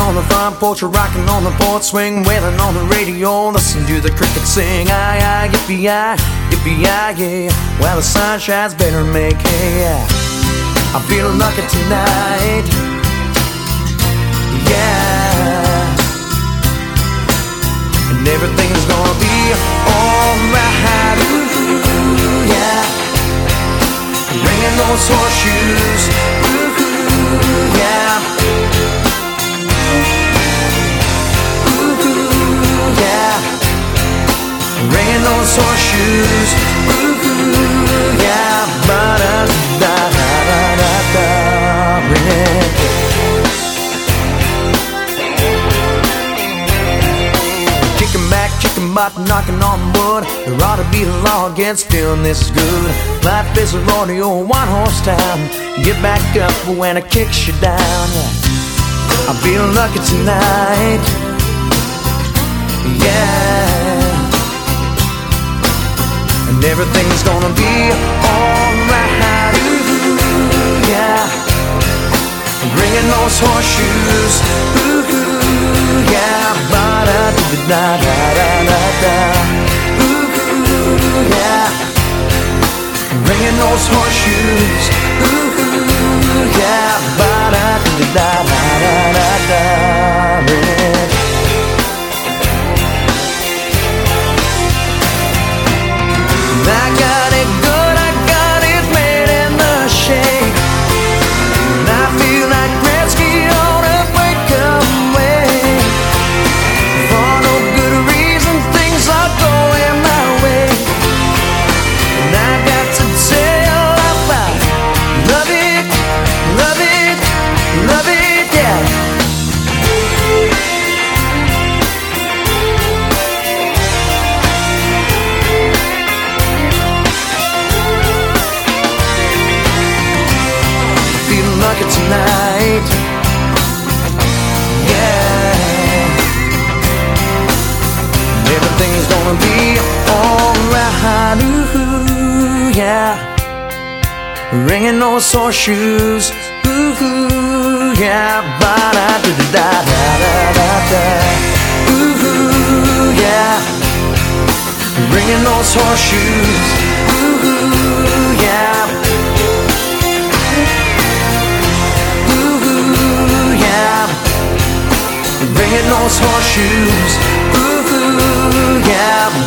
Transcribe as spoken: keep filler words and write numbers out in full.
on the front porch, or rocking on the porch swing, wailing on the radio, listen to the crickets sing. Aye, aye, yippee-yi, yippee-yi, yeah. Well, the sun shines better make hay, yeah. I'm feeling lucky tonight, yeah. And everything's gonna be alright, ooh, yeah. Ringing those horseshoes, ooh, yeah. Ooh, yeah. Ringing those horseshoes, ooh, yeah. Ba-da-da-da-da-da-da, ringing. Kicking back, kicking butt, knocking on wood. There ought to be a law against feeling this good. Life is a rodeo, one horse town. Get back up when it kicks you down, yeah. I feel lucky tonight, yeah. And everything's gonna be alright, ooh, yeah. Ringing those horseshoes, ooh, yeah. Ba-da-da-da-da-da-da, ooh, yeah. Ringing those horseshoes, ooh, yeah. Ba-da-da-da-da-da-da, ringing. I got it good, I got it made in the shade. And I feel like Gretzky on a breakaway. For no good reason, things are going my way. And I got to tell about love it, love it, love it, yeah. Lucky tonight, yeah. Everything's gonna be alright, ooh, yeah. Ringing those horseshoes, ooh, yeah. Ba-da-da-da-da-da-da, ooh, yeah. Ringing those horseshoes, ooh, yeah. Ringing those horseshoes, ooh, yeah.